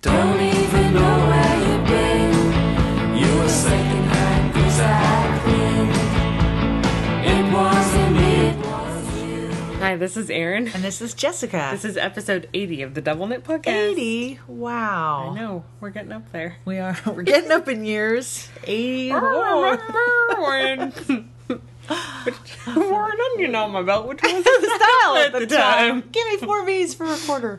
Don't even know where you've been. You were second-hand goods I cleaned. It wasn't me, it was you. Hi, this is Erin. And this is Jessica. This is episode 80 of the Double Knit Podcast. 80? Wow. I know. We're getting up there. We are. We're getting up in years. 80. I remember when wore an onion on my belt, which was The style at the time. Give me 4 V's for a quarter.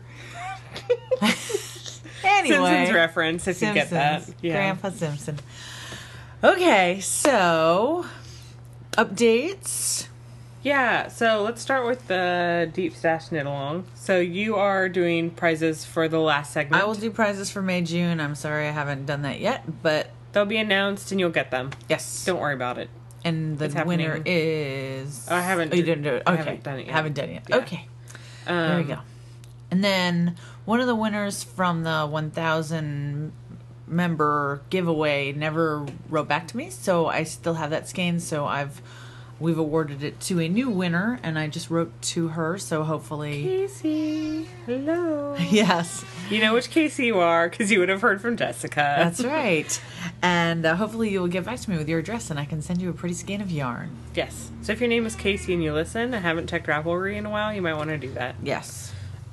Anyway. Simpsons reference, if you get that. Simpsons. Yeah. Grandpa Simpson. Okay, so updates. Yeah, so let's start with the Deep Stash Knit Along. So you are doing prizes for the last segment. I will do prizes for May, June. I'm sorry I haven't done that yet, but They'll be announced and you'll get them. yes. Don't worry about it. And the It's happening. winner is... I haven't Oh, you didn't do it? Okay. I haven't done it yet. Haven't done it yet. Yeah. Okay. There we go. And then one of the winners from the 1,000 member giveaway never wrote back to me, so I still have that skein. So we've awarded it to a new winner, and I just wrote to her. So hopefully, Casey, hello. yes, You know which Casey you are because you would have heard from Jessica. that's right. And hopefully you will get back to me with your address, and I can send you a pretty skein of yarn. Yes. So if your name is Casey and you listen and haven't checked Ravelry in a while, you might want to do that. Yes.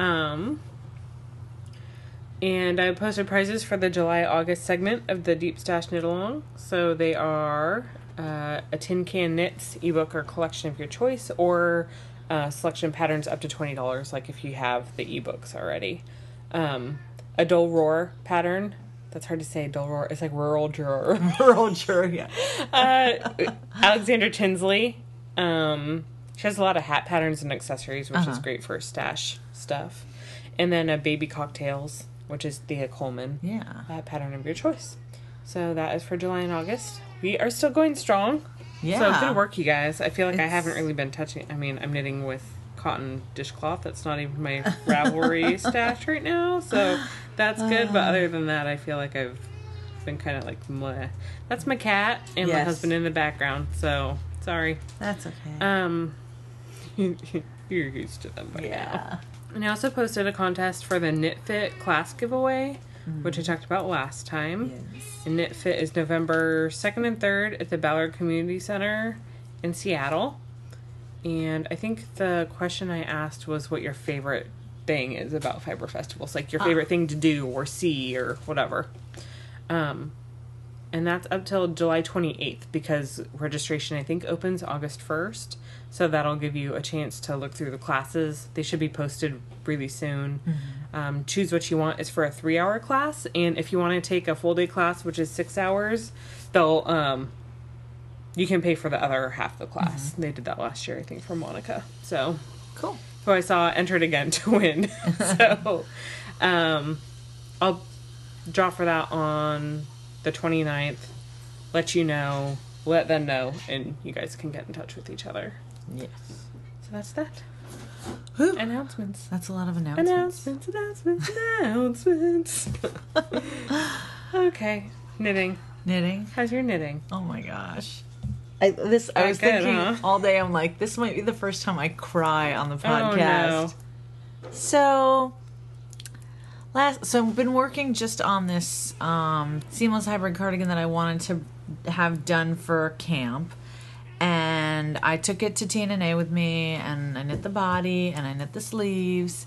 And I posted prizes for the July-August segment of the Deep Stash Knit Along. So they are a Tin Can Knits ebook or collection of your choice, or selection patterns up to $20, like if you have the ebooks already. A Dull Roar pattern. That's hard to say, Dull Roar. It's like rural drawer. Rural drawer, yeah. Alexandra Tinsley. She has a lot of hat patterns and accessories, which is great for stash stuff. And then a Baby Cocktails, which is Thea Coleman. Yeah. Pattern of your choice. So that is for July and August. We are still going strong. Yeah. So good work, you guys. I feel like I It's- haven't really been touching. I mean, I'm knitting with cotton dishcloth. That's not even my Ravelry stash right now. So that's good. But other than that, I feel like I've been kind of like, meh. That's my cat and my Yes. husband in the background. So sorry. That's okay. You're used to them by now. yeah. And I also posted a contest for the Knit Fit class giveaway, which I talked about last time. Yes. And Knit Fit is November 2nd and 3rd at the Ballard Community Center in Seattle. And I think the question I asked was what your favorite thing is about fiber festivals, like your favorite thing to do or see or whatever. And that's up till July 28th because registration, I think, opens August 1st. So that'll give you a chance to look through the classes. They should be posted really soon. Choose what you want is for a 3-hour class. And if you want to take a full day class, which is 6 hours, they'll, you can pay for the other half of the class. They did that last year, I think, for Monica. So Cool. who I saw entered again to win. So I'll draw for that on the 29th, let you know, let them know, and you guys can get in touch with each other. Yes. So that's that. Whew. Announcements. That's a lot of announcements. Announcements. Okay. Knitting. Knitting. How's your knitting? Oh my gosh. I was Not good, thinking huh? all day, I'm like, this might be the first time I cry on the Oh, podcast. no. So I've been working just on this seamless hybrid cardigan that I wanted to have done for camp. And I took it to TNA with me, and I knit the body, and I knit the sleeves,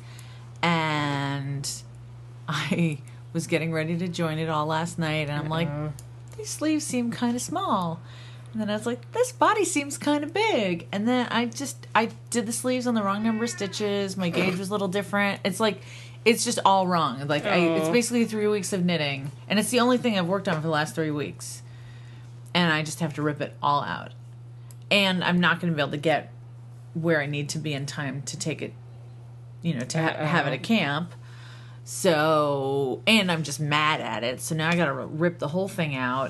and I was getting ready to join it all last night, and I'm like, these sleeves seem kind of small. And then I was like, this body seems kind of big. And then I did the sleeves on the wrong number of stitches. My gauge was a little different. It's like, it's just all wrong. Like, it's basically 3 weeks of knitting. And it's the only thing I've worked on for the last 3 weeks. And I just have to rip it all out. And I'm not going to be able to get where I need to be in time to take it, to have it at camp. So, and I'm just mad at it. So now I got to rip the whole thing out.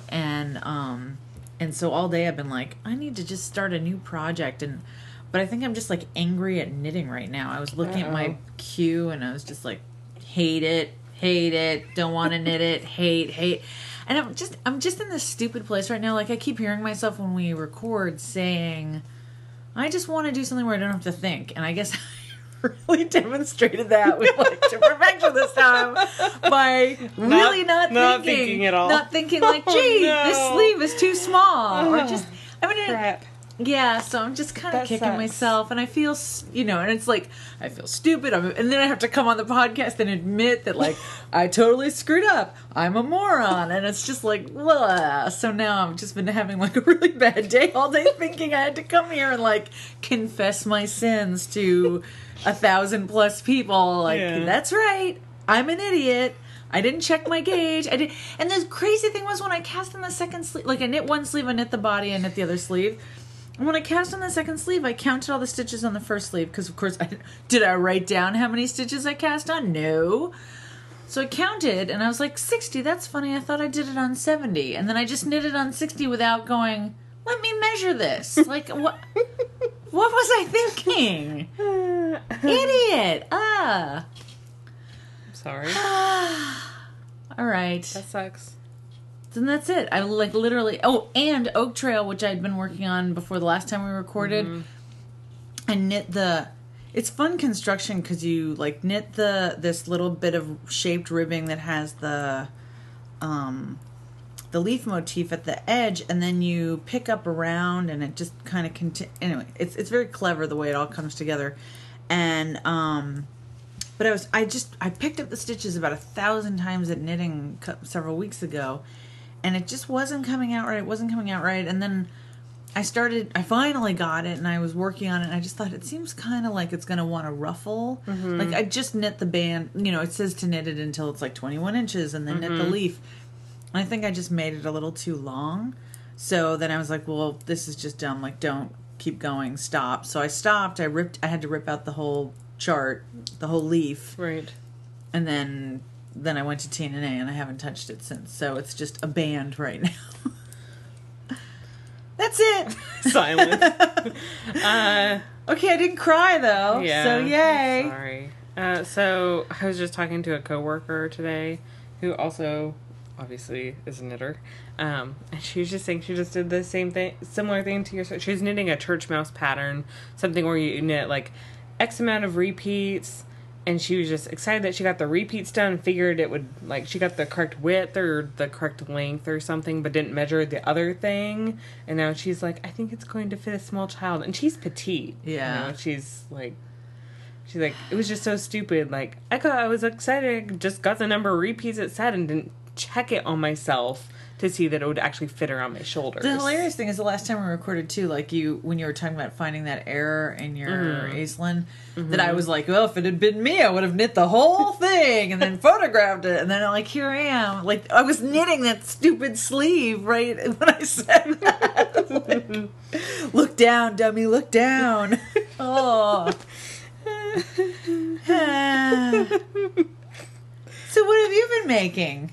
And so all day I've been like, I need to just start a new project. But I think I'm just like angry at knitting right now. I was looking at my queue and I was just like, hate it, don't want to knit it, hate. And I'm just in this stupid place right now. Like, I keep hearing myself when we record saying, I just want to do something where I don't have to think. And I guess I really demonstrated that with like to perfection this time by really not thinking at all. Not thinking like, gee, this no. sleeve is too small, or just I mean, Crap. yeah. So I'm just kind of That kicking sucks. myself, and I feel and it's like I feel stupid, and then I have to come on the podcast and admit that like I totally screwed up. I'm a moron, and it's just like, blah. So now I've just been having like a really bad day all day, thinking I had to come here and like confess my sins to 1,000+ people. Like, Yeah. that's right, I'm an idiot. I didn't check my gauge. I did, and the crazy thing was when I cast on the second sleeve, like I knit one sleeve, I knit the body, I knit the other sleeve. And when I cast on the second sleeve, I counted all the stitches on the first sleeve because, of course, did I write down how many stitches I cast on? No. So I counted, and I was like, 60. That's funny. I thought I did it on 70, and then I just knit it on 60 without going, let me measure this. Like, what? What was I thinking? Idiot. Sorry. All right. That sucks. Then that's it. I like literally. Oh, and Oak Trail, which I'd been working on before the last time we recorded. I knit the. It's fun construction because you like knit this little bit of shaped ribbing that has the leaf motif at the edge, and then you pick up around, and it just kind of anyway. It's very clever the way it all comes together, and but I picked up the stitches about 1,000 times at knitting several weeks ago, and it just wasn't coming out right. It wasn't coming out right, and then I finally got it, and I was working on it, and I just thought it seems kind of like it's going to want to ruffle. Like I just knit the band, it says to knit it until it's like 21 inches, and then knit the leaf. And I think I just made it a little too long. So then I was like, well, this is just dumb. Like, don't keep going. Stop. So I stopped. I had to rip out the whole chart, the whole leaf. Right. And then I went to TNA, and I haven't touched it since. So it's just a band right now. That's it. Silence. Okay, I didn't cry though. Yeah. So yay. Sorry. So I was just talking to a coworker today who also obviously is a knitter. And she was just saying she just did the similar thing to your. She was knitting a church mouse pattern, something where you knit like X amount of repeats. And she was just excited that she got the repeats done and figured it would, like, she got the correct width or the correct length or something, but didn't measure the other thing. And now she's like, I think it's going to fit a small child. And she's petite. Yeah. She's like, it was just so stupid. Like, I was excited, I just got the number of repeats it said and didn't check it on myself to see that it would actually fit around my shoulders. The hilarious thing is the last time we recorded too, like when you were talking about finding that error in your Aislinn, that I was like, well, if it had been me, I would have knit the whole thing and then photographed it, and then like here I am, like I was knitting that stupid sleeve right when I said that. Like, look down, dummy, look down. Oh. So what have you been making?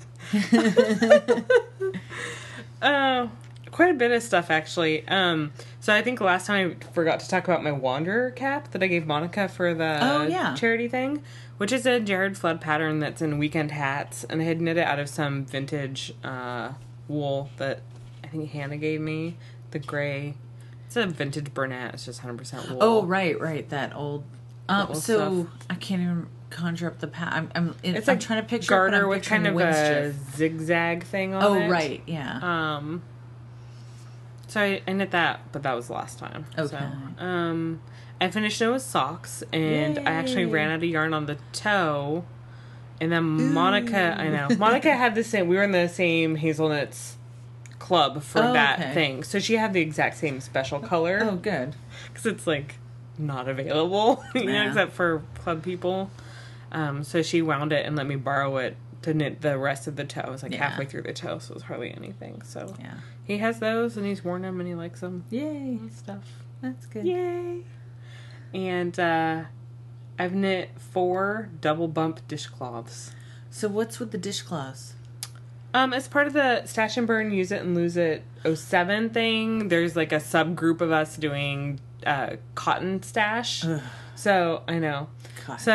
Quite a bit of stuff actually. So I think last time I forgot to talk about my Wanderer cap that I gave Monica for the charity thing, which is a Jared Flood pattern that's in Weekend Hats, and I had knit it out of some vintage wool that I think Hannah gave me. The gray, it's a vintage Burnett. It's just 100% wool. Oh right, that old. Old so stuff. I can't even conjure up the pattern. It's I'm like trying to picture garter it, with kind of a zigzag thing on it. Oh right, yeah. So I knit that, but that was the last time. Okay. So, I finished it with socks, and I actually ran out of yarn on the toe. And then Monica had the same. We were in the same Hazelnuts club for that thing, so she had the exact same special color. Oh, good. Because it's like not available, except for club people. So she wound it and let me borrow it to knit the rest of the toe. It was like halfway through the toe, so it was hardly anything. So he has those, and he's worn them, and he likes them. Yay. And stuff. That's good. Yay. And I've knit 4 double bump dishcloths. So what's with the dishcloths? As part of the Stash and Burn Use It and Lose It 07 thing, there's like a subgroup of us doing cotton stash. Ugh. So I know. God. So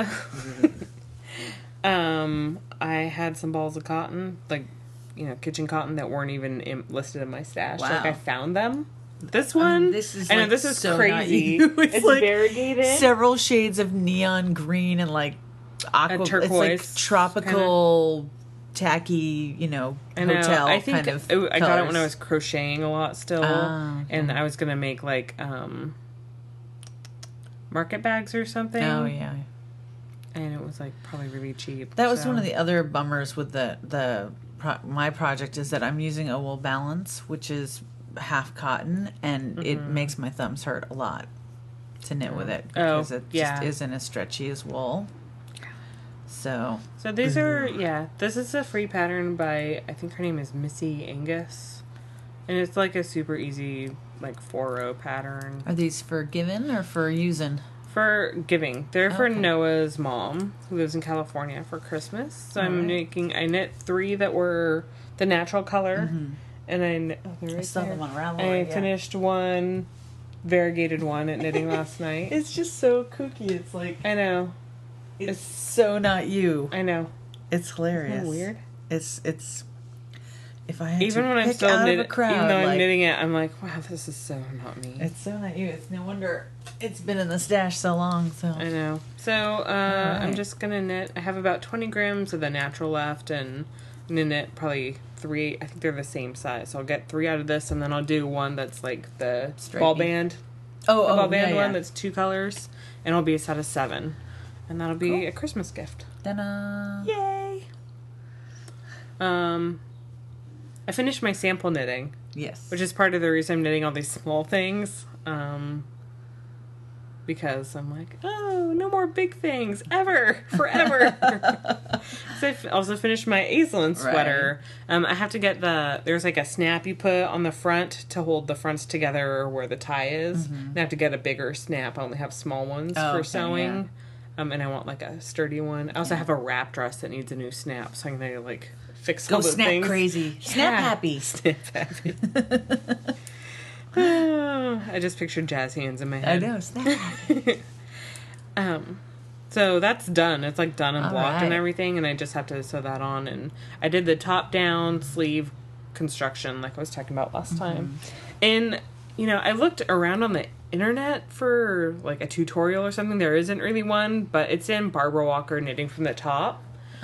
I had some balls of cotton, like kitchen cotton that weren't even listed in my stash. Wow. Like I found them This one, this is I know like this is so not crazy. you. It's like variegated. several shades of neon green and like aqua, turquoise, it's like tropical, tacky, I know. hotel I think kind of. I got it when I colors. was crocheting a lot still, Ah, okay. and I was gonna make like market bags or something. Oh yeah. And it was like probably really cheap. That was so- one of the other bummers with my project is that I'm using a wool balance, which is half cotton, and it makes my thumbs hurt a lot to knit with it because it just isn't as stretchy as wool. So these are this is a free pattern by, I think her name is Missy Angus, and it's like a super easy like 4-row pattern are these for giving or for using? for giving. They're for Okay. Noah's mom who lives in California for Christmas. So I Alright. knit 3 that were the natural color, and I I saw them on Ravelry. I yeah. finished one variegated one at knitting last night. It's just so kooky. It's like I know, it's so not you. I know. It's hilarious. Isn't that weird? It's. If I had Even to when I'm pick still out knitting, of a crowd, even though I'm like, knitting it, I'm like, wow, this is so not me. it's so not you. It's no wonder it's been in the stash so long. So I know. So I'm Alright. just gonna knit. I have about 20 grams of the natural left, and I'm gonna knit probably 3. I think they're the same size. So I'll get 3 out of this, and then I'll do one that's like the ball Stripey. band, ball band one that's 2 colors, and it'll be a set of 7, and that'll be Cool. a Christmas gift. Ta-da. Yay! I finished my sample knitting, Yes. which is part of the reason I'm knitting all these small things. Because I'm like, oh, no more big things ever, forever. So I also finished my Aislinn sweater. I have to get there's like a snap you put on the front to hold the fronts together where the tie is. And I have to get a bigger snap. I only have small ones Oh, for okay, sewing. And I want like a sturdy one. I also have a wrap dress that needs a new snap, so I'm gonna like fix all Go the snap things. crazy. Snap Yeah. happy. Snap happy. I just pictured jazz hands in my I head. know. Snap happy. So that's done. It's like done and All blocked and right. everything, and I just have to sew that on. And I did the top down sleeve construction like I was talking about last time. And I looked around on the internet for like a tutorial or something. There isn't really one, but it's in Barbara Walker Knitting from the Top.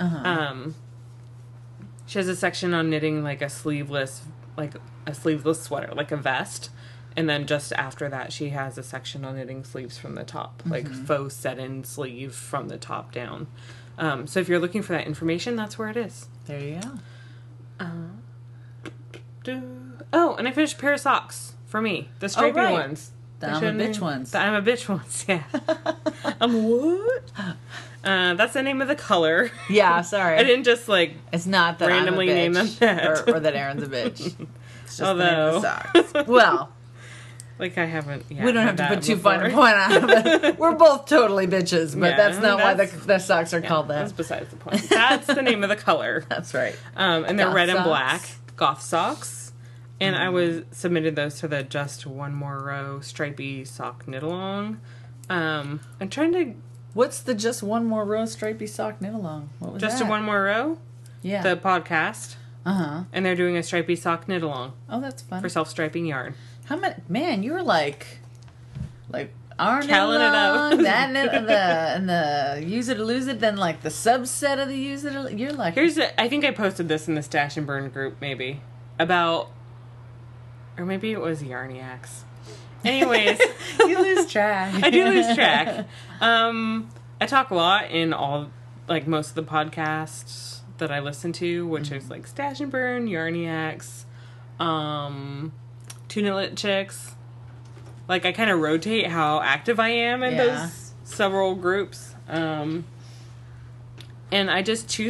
She has a section on knitting like a sleeveless sweater, like a vest. And then just after that, she has a section on knitting sleeves from the top, like faux set-in sleeve from the top down. So if you're looking for that information, that's where it is. There you go. Oh, and I finished a pair of socks for me, the stripy right. ones. The I'm a bitch ones. The I'm a bitch ones, yeah. What? That's the name of the color. Yeah, sorry. I didn't just like It's not that randomly I'm a name bitch them that. or that Aaron's a bitch. It's just the name Although- of the socks. Well, like I haven't. Yeah, we don't have had to that put too before. fine a point on it. But we're both totally bitches, but Yeah, that's not why that's- the socks are called That's that. besides the point. That's the name of the color. That's right. And they're Goth red and socks. black goth socks. And I was submitted those to the Just One More Row stripy sock knit along. I'm trying to What's the just one more row stripy sock knit along? What was Just that? a One More Row, Yeah. the podcast, And they're doing a stripy sock knit along oh, that's fun. for self striping yarn. How many? Man, you were like our knit Calling it along, up. that knit, and the use it or lose it. Then like the subset of the use it. You're like I think I posted this in the Stash and Burn group, maybe or maybe it was Yarniacs. Anyways. you lose track. I do lose track. I talk a lot in most of the podcasts that I listen to, which is like Stash and Burn, Yarniacs, Tuna Lit Chicks. Like I kind of rotate how active I am in Yeah. those several groups. And I just see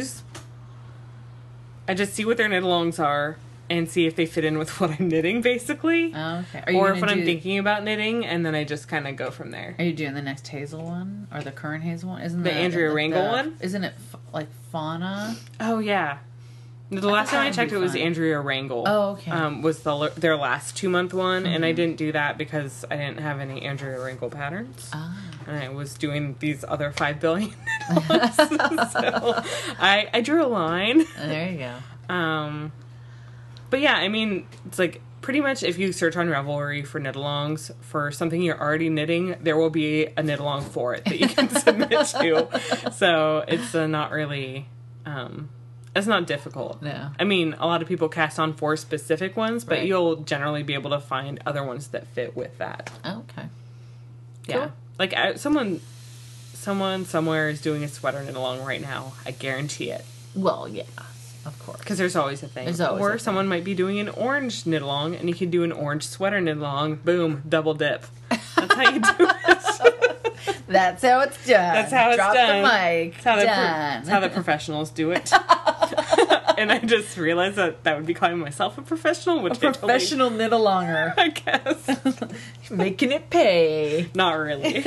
what their knit-alongs are and see if they fit in with what I'm knitting, basically. Oh, okay. Are you Or gonna if what I'm do- thinking about knitting, and then I just kind of go from there. Are you doing the next Hazel one or the current Hazel one? Isn't The Andrea Rangel the- one? Isn't it like Fauna? Oh, yeah. The last thought time I that would checked, be it was fun. Andrea Rangel. Oh, okay. Was their last 2-month one, and I didn't do that because I didn't have any Andrea Rangel patterns. Ah. And I was doing these other 5 billion. So I drew a line. There you go. But yeah, I mean, it's like pretty much if you search on Ravelry for knit-alongs for something you're already knitting, there will be a knit-along for it that you can submit to. So it's not really, it's not difficult. No. I mean, a lot of people cast on for specific ones, but Right. you'll generally be able to find other ones that fit with that. Okay. Yeah. Cool. Like someone somewhere is doing a sweater knit-along right now. I guarantee it. Well, yeah, of course. Because there's always a thing. There's always or a thing. someone might be doing an orange knit-along, and you can do an orange sweater knit-along. Boom, double dip. That's how you do it. That's how it's done. That's how it's Drop done. the mic. That's how, done. that's how the professionals do it. And I just realized that would be calling myself a professional, which A professional knit-alonger. I guess. Making it pay. Not really.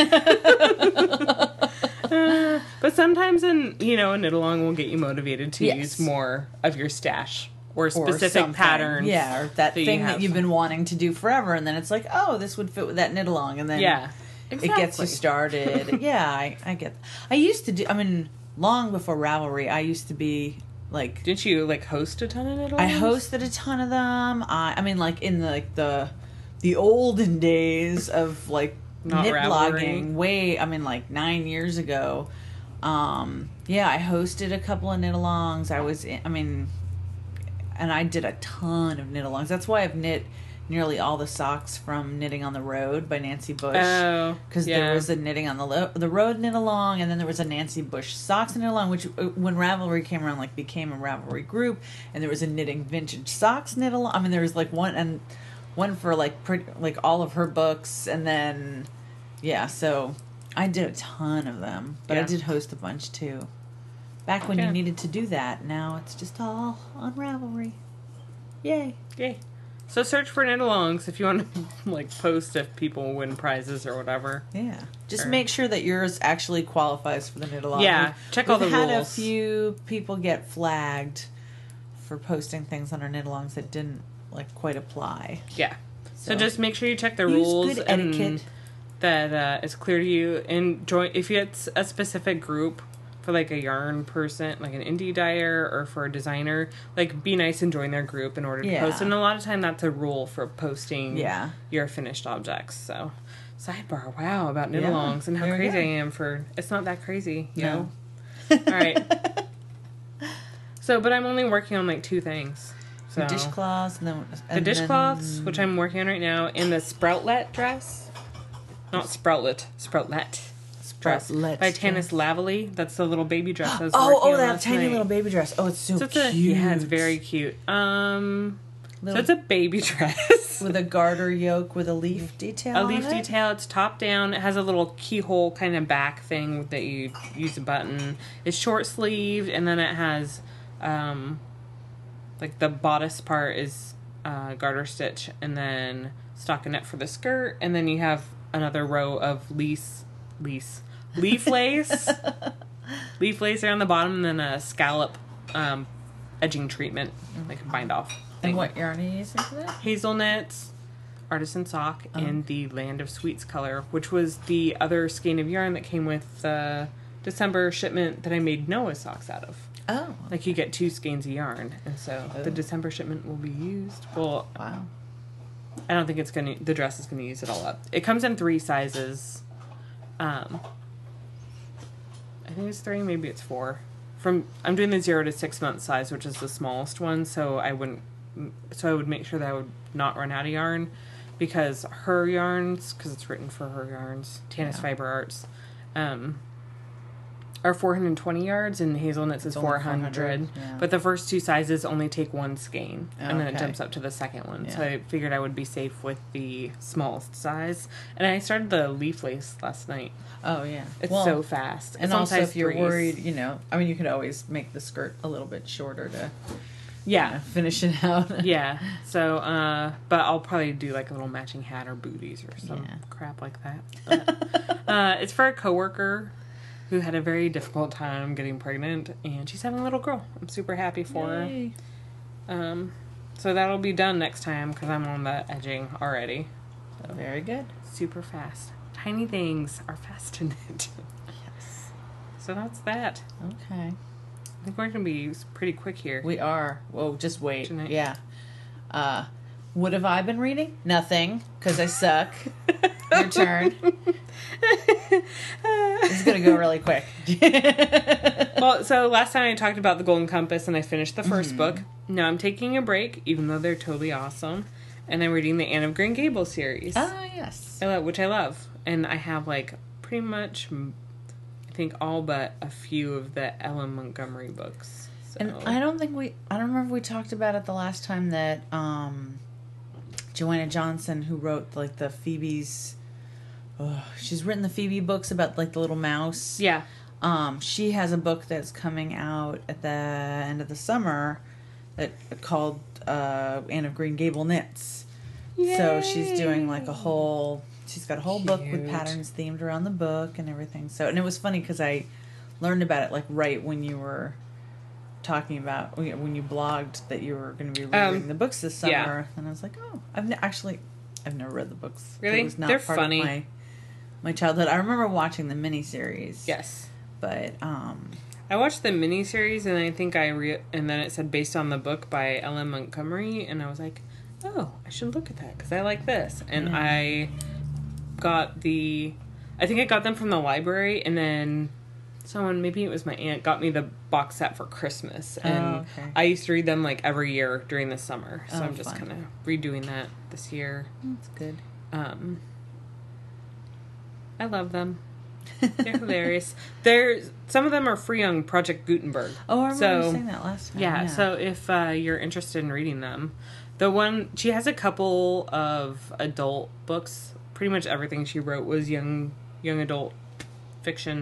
But sometimes a knit-along will get you motivated to Yes. use more of your stash or Or specific something. patterns. Yeah, or that that you thing that have. you've been wanting to do forever, and then it's like, oh, this would fit with that knit-along, and then Yeah. it gets you started. Yeah, I get. I used to do. I mean, long before Ravelry, I used to be like. Didn't you host a ton of knit-alongs? I hosted a ton of them. I mean, like in the olden days of like Not knit Ravelry. blogging. I mean, like 9 years ago. Yeah, I hosted a couple of knit-alongs. And I did a ton of knit-alongs. That's why I've knit nearly all the socks from Knitting on the Road by Nancy Bush. Oh, Because there was a Knitting on the Road knit-along, and then there was a Nancy Bush socks knit-along, which when Ravelry came around, became a Ravelry group, and there was a Knitting Vintage Socks knit-along. I mean, there was one for all of her books, and then so I did a ton of them, but I Yeah. did host a bunch too. Back when Yeah. you needed to do that. Now it's just all on Ravelry. Yay. Yay. So search for knit-alongs if you want to post if people win prizes or whatever. Yeah. Just Sure. make sure that yours actually qualifies for the knit-along. Yeah, check all the We've had rules. a few people get flagged for posting things on our knit-alongs that didn't quite apply. Yeah. So So just make sure you check the use rules good and etiquette. that it's clear to you. And join if it's a specific group for a yarn person, like an indie dyer, or for a designer. Be nice and join their group in order to Yeah. post. And a lot of time that's a rule for posting Yeah. your finished objects. So sidebar, wow, about Yeah, knit-alongs and how there we crazy go. I am for. It's not that crazy, you No. know. All right. So, but I'm only working on 2 things. So The dishcloths and then the dishcloths, which I'm working on right now, and the Sproutlet dress. Not Sproutlet, Sproutlet dress Sproutlet by dress. Tanis Lavely. That's the little baby dress I was working Oh, on that last tiny night. little baby dress. Oh, it's so So it's cute. yeah, it's very cute. So Little- it's a baby dress. with a garter yoke with a leaf detail. A leaf on it. detail. It's top down. It has a little keyhole kind of back thing that you use a button. It's short sleeved, and then it has, the bodice part is garter stitch, and then stockinette for the skirt, and then you have another row of leaf lace, leaf lace around the bottom, and then a scallop edging treatment, bind off. And what yarn are you using for that? Hazelnuts, artisan sock, and the Land of Sweets color, which was the other skein of yarn that came with the December shipment that I made Noah socks out of. Oh. You get 2 skeins of yarn, and so the December shipment will be used. Well, Wow. I don't think the dress is gonna use it all up. It comes in 3 sizes. I think it's 3, maybe it's 4. I'm doing the 0 to 6 month size, which is the smallest one, so I would make sure that I would not run out of yarn, because her yarns, because it's written for her yarns, Tanis Fiber Arts, are 420 yards, and Hazelnuts is only 400. 400, yeah. But the first 2 sizes only take 1 skein, and then it Okay. jumps up to the second one. So Yeah. I figured I would be safe with the smallest size. And I started the leaf lace last night. Oh, yeah. It's so fast. And It's on also, size if you're 3s. worried, you could always make the skirt a little bit shorter to Yeah. finish it out. Yeah. So, but I'll probably do a little matching hat or booties or some Yeah. crap like that. But, it's for a coworker who had a very difficult time getting pregnant, and she's having a little girl. I'm super happy for Yay. her. So that'll be done next time, because I'm on the edging already. Very good. Super fast. Tiny things are fast to knit. Yes. So that's that. Okay. I think we're going to be pretty quick here. We are. Whoa, just wait. Tonight. Yeah. What have I been reading? Nothing, because I suck. Your turn. This is going to go really quick. Well, so last time I talked about The Golden Compass and I finished the first book. Now I'm taking a break, even though they're totally awesome. And I'm reading the Anne of Green Gables series. Oh, yes. Which I love. And I have, like, pretty much, I think, all but a few of the Ellen Montgomery books. So. And I don't remember if we talked about it the last time that Joanna Johnson, who wrote, like, the Phoebe's, she's written the Phoebe books about, like, the little mouse. Yeah. She has a book that's coming out at the end of the summer called Anne of Green Gable Knits. Yay. So she's doing like she's got a whole book with Cute. patterns themed around the book and everything. So, and it was funny because I learned about it like right when you were talking about, when you blogged that you were going to be reading the books this summer. Yeah. And I was like, oh, I've never read the books. Really? It was not They're part funny. of my childhood. I remember watching the miniseries. Yes. But, I watched the miniseries, and I think and then it said based on the book by Ellen Montgomery, and I was like, oh, I should look at that, because I like this. And I think I got them from the library, and then someone, maybe it was my aunt, got me the box set for Christmas. And okay. I used to read them, like, every year during the summer. So Oh, I'm just fun. kind of redoing that this year. That's good. I love them. They're hilarious. Some of them are free on Project Gutenberg. Oh, I remember you saying that last time. Yeah, so if you're interested in reading them, she has a couple of adult books. Pretty much everything she wrote was young adult fiction.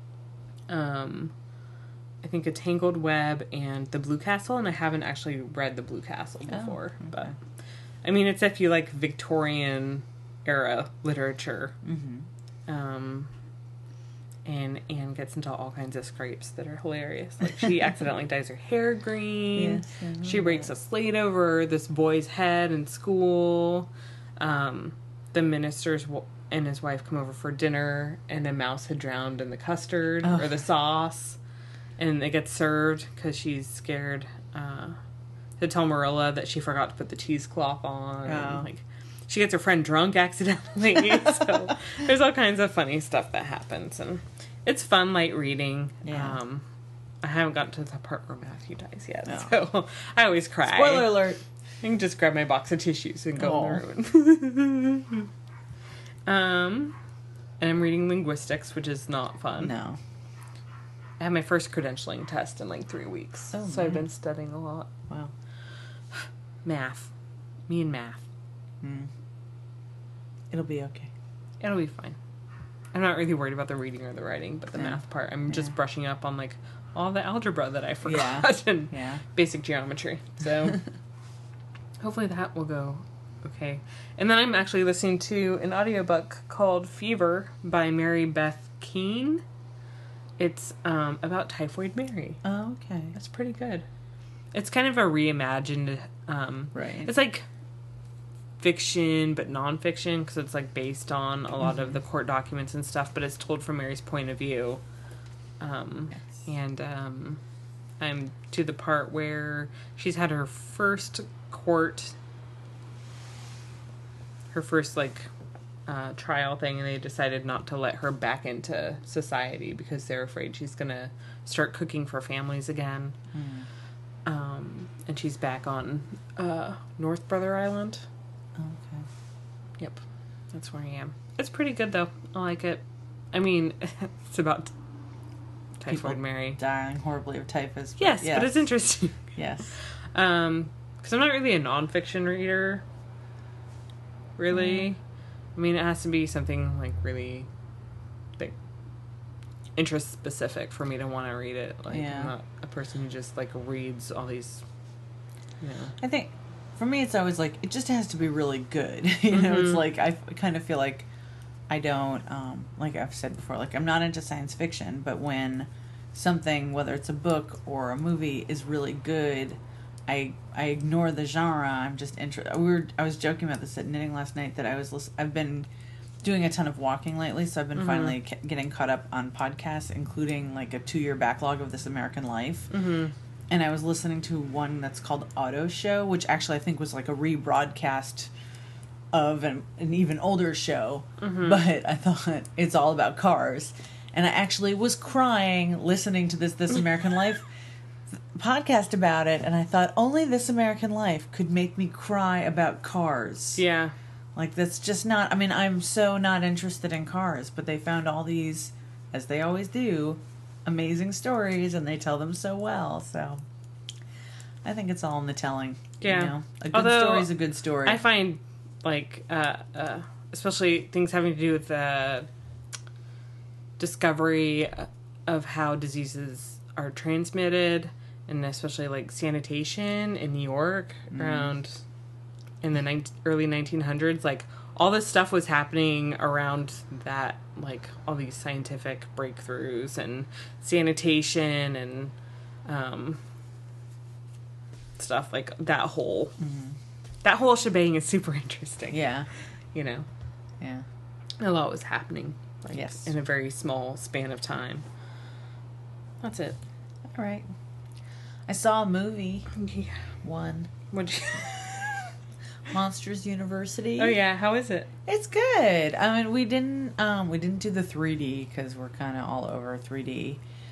I think A Tangled Web and The Blue Castle, and I haven't actually read The Blue Castle before. okay. But, I mean, it's if you like Victorian era literature. Mm-hmm. And Anne gets into all kinds of scrapes that are hilarious. Like, she accidentally dyes her hair green. Yes, I know She breaks a slate over this boy's head in school. The ministers and his wife come over for dinner, and a mouse had drowned in the custard or the sauce. And it gets served because she's scared to tell Marilla that she forgot to put the cheesecloth on. Oh. And, like, she gets her friend drunk accidentally. So there's all kinds of funny stuff that happens. And it's fun, light reading. Yeah. I haven't gotten to the part where Matthew dies yet. No. So I always cry. Spoiler alert. I can just grab my box of tissues and go in the room. And I'm reading linguistics, which is not fun. No. I have my first credentialing test in like 3 weeks. Oh, so I've nice. been studying a lot. Wow. Math. Me and math. It'll be okay. It'll be fine. I'm not really worried about the reading or the writing, but the No. math part, I'm just brushing up on like all the algebra that I forgot Yeah. and Yeah. basic geometry. So hopefully that will go okay. And then I'm actually listening to an audiobook called Fever by Mary Beth Keane. It's about Typhoid Mary. Oh, okay. It's pretty good. It's kind of a reimagined Right. it's like fiction but non-fiction because it's like based on a lot of the court documents and stuff, but it's told from Mary's point of view. And I'm to the part where she's had her first trial thing, and they decided not to let her back into society because they're afraid she's gonna start cooking for families again. And she's back on North Brother Island. Okay. Yep, that's where I am. It's pretty good though. I like it. I mean, it's about Typhoid People Mary. dying horribly of typhus. But Yes, but it's interesting. Yes. Because I'm not really a nonfiction reader. Really, I mean, it has to be something like really, like, interest specific for me to want to read it. Like, Yeah. I'm not a person who just like reads all these. You know. I think for me it's always like it just has to be really good. You know, it's like I kind of feel like I don't like I've said before, like I'm not into science fiction, but when something, whether it's a book or a movie, is really good, I ignore the genre. I'm just interested. I was joking about this at Knitting last night that I've been doing a ton of walking lately, so I've been finally getting caught up on podcasts, including like a 2-year backlog of This American Life. and I was listening to one that's called Auto Show, which actually I think was like a rebroadcast of an even older show, but I thought it's all about cars. And I actually was crying listening to This American Life podcast about it, and I thought only This American Life could make me cry about cars. Yeah. Like, that's just not... I mean, I'm so not interested in cars, but they found all these, as they always do, amazing stories, and they tell them so well, so... I think it's all in the telling. Yeah. You know? A good story is a good story. I find, like, especially things having to do with discovery of how diseases are transmitted, and especially, like, sanitation in New York around... in the early 1900s, like, all this stuff was happening around that, like, all these scientific breakthroughs and sanitation and stuff, like, that whole shebang is super interesting. Yeah. You know? Yeah. A lot was happening, like, Yes. in a very small span of time. That's it. All right. I saw a movie. Yeah. One. What'd you... Monsters University. Oh, yeah. How is it? It's good. I mean, we didn't do the 3D because we're kind of all over 3D.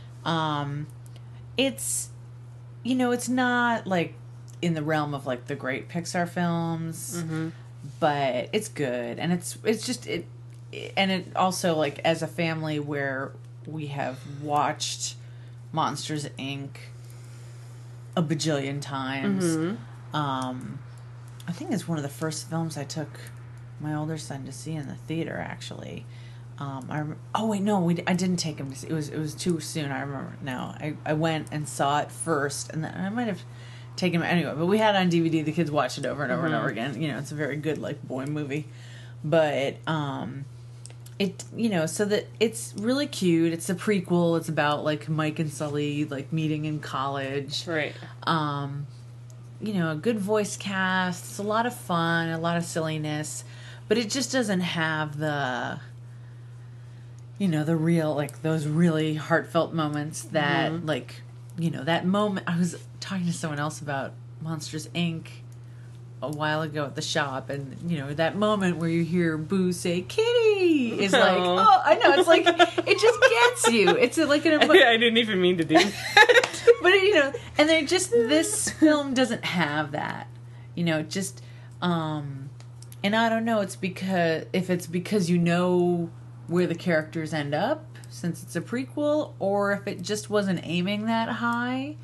It's, you know, it's not like in the realm of like the great Pixar films, but it's good, and it's just it also, like, as a family where we have watched Monsters Inc. a bajillion times. I think it's one of the first films I took my older son to see in the theater, actually. I didn't take him to see. It was too soon. I remember now. I went and saw it first, and then I might have taken him anyway. But we had it on DVD. The kids watched it over and over and over again. You know, it's a very good, like, boy movie. But it, you know, so that it's really cute. It's a prequel. It's about, like, Mike and Sully, like, meeting in college. Right. You know, a good voice cast. It's a lot of fun, a lot of silliness, but it just doesn't have the, you know, the real, like, those really heartfelt moments that, like, you know, that moment. I was talking to someone else about Monsters, Inc. a while ago at the shop, and, you know, that moment where you hear Boo say, "Kitty," is like, oh, I know, it's like, it just gets you. It's like an I didn't even mean to do that. But, you know, and they're just, this film doesn't have that, you know, just, and I don't know, if it's because you know where the characters end up, since it's a prequel, or if it just wasn't aiming that high,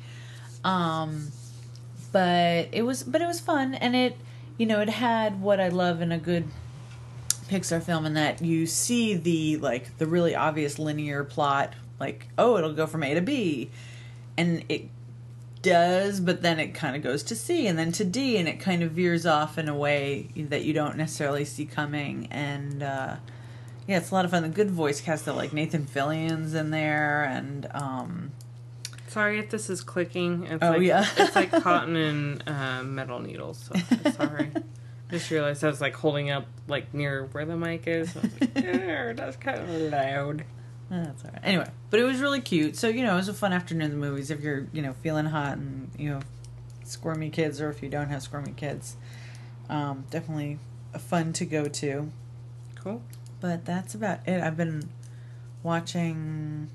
but it was fun, and it, you know, it had what I love in a good Pixar film, in that you see the really obvious linear plot, like, oh, it'll go from A to B, and it does, but then it kind of goes to C and then to D, and it kind of veers off in a way that you don't necessarily see coming. And yeah, it's a lot of fun. The good voice cast, though, like Nathan Fillion's in there, and Sorry if this is clicking. It's yeah. It's like cotton and metal needles. So I'm sorry. Just realized I was like holding up like near where the mic is. I was like, that's kind of loud. That's all right. Anyway, but it was really cute. So, you know, it was a fun afternoon in the movies if you're, you know, feeling hot and, you know, squirmy kids, or if you don't have squirmy kids. Definitely fun to go to. Cool. But that's about it. I've been watching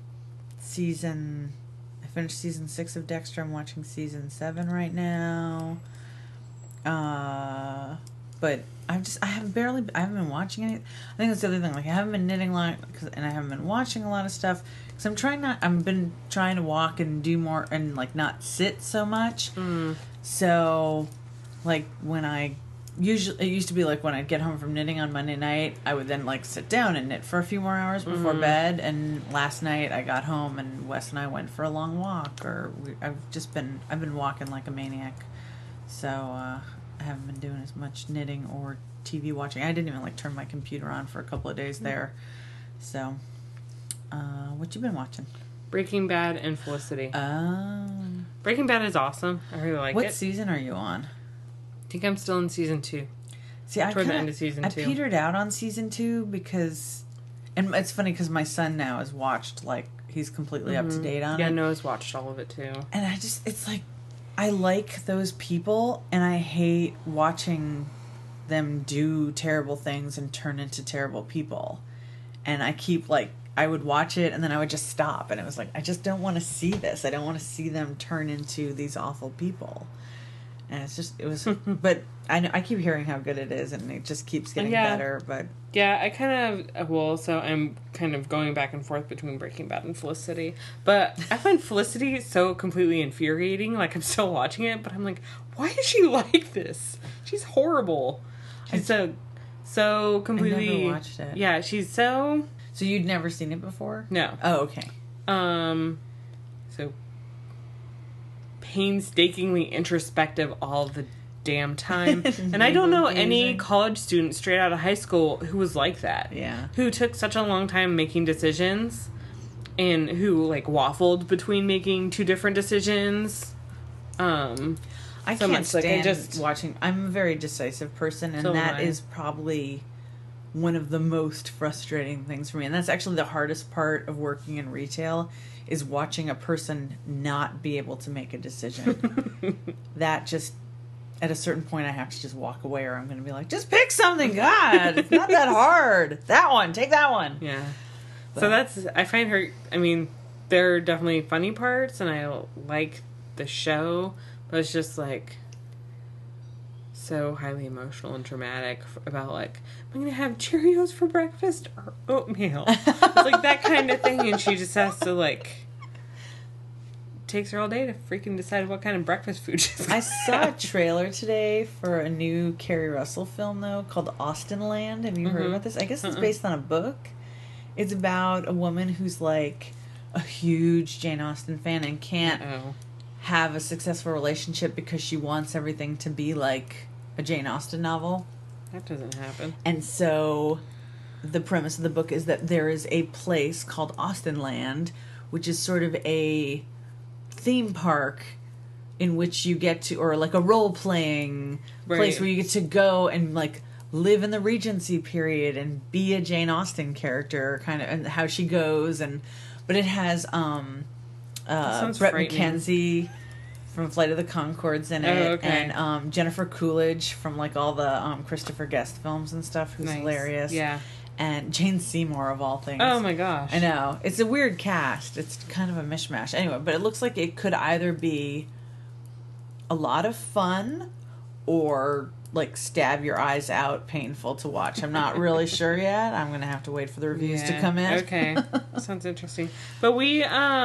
I finished season 6 of Dexter. I'm watching season 7 right now. But I haven't been watching any. I think that's the other thing. Like, I haven't been knitting a lot, and I haven't been watching a lot of stuff. Because I've been trying to walk and do more, and, like, not sit so much. So, like, it used to be like when I'd get home from knitting on Monday night, I would then, like, sit down and knit for a few more hours before bed. And last night I got home and Wes and I went for a long walk, I've been walking like a maniac. So, I haven't been doing as much knitting or TV watching. I didn't even, like, turn my computer on for a couple of days there. So, what you been watching? Breaking Bad and Felicity. Breaking Bad is awesome. I really like it. What season are you on? I think I'm still in season 2. See, Toward the end of season 2. I petered out on season 2 because, and it's funny because my son now has watched, like, he's completely up to date on Yeah, it. Noah's watched all of it too. And it's like, I like those people, and I hate watching them do terrible things and turn into terrible people. And I keep, like, I would watch it, and then I would just stop, and it was like, I just don't want to see this. I don't want to see them turn into these awful people. And it was, but I keep hearing how good it is, and it just keeps getting better, but... Yeah, I kind of, so I'm kind of going back and forth between Breaking Bad and Felicity. But I find Felicity so completely infuriating. Like, I'm still watching it, but I'm like, why is she like this? She's horrible. She's so completely... I never watched it. Yeah, she's so... So you'd never seen it before? No. Oh, okay. So painstakingly introspective all the damn time. And I don't know any college student straight out of high school who was like that. Yeah. Who took such a long time making decisions and who like waffled between making two different decisions. I so can't much, stand watching. I'm a very decisive person, and So am that I. is probably one of the most frustrating things for me. And that's actually the hardest part of working in retail, is watching a person not be able to make a decision. That just, at a certain point, I have to just walk away, or I'm going to be like, just pick something. God, it's not that hard. That one, take that one. Yeah. But- So I find her, I mean, there are definitely funny parts, and I like the show, but it's just like so highly emotional and dramatic about like, I'm gonna have Cheerios for breakfast or oatmeal. It's like that kind of thing, and she just has to like, takes her all day to freaking decide what kind of breakfast food she's gonna I saw a have. trailer today for a new Kerry Russell film, though, called Austin Land. Have you heard about this? I guess it's based on a book. It's about a woman who's like a huge Jane Austen fan and can't Oh, have a successful relationship because she wants everything to be like a Jane Austen novel. that doesn't happen. And so the premise of the book is that there is a place called Austin Land, which is sort of a theme park in which you get to, or like a role-playing place Right. where you get to go and like live in the Regency period and be a Jane Austen character, kind of, and how she goes. And but it has sounds Brett frightening. McKenzie from Flight of the Conchords in it, Oh, okay. and Jennifer Coolidge from like all the Christopher Guest films and stuff, who's Nice. hilarious. Yeah. And Jane Seymour of all things. Oh my gosh. I know. It's a weird cast. It's kind of a mishmash. Anyway, but it looks like it could either be a lot of fun or like stab your eyes out, painful to watch. I'm not really sure yet. I'm going to have to wait for the reviews to Yeah, come in. Okay. Sounds interesting. But we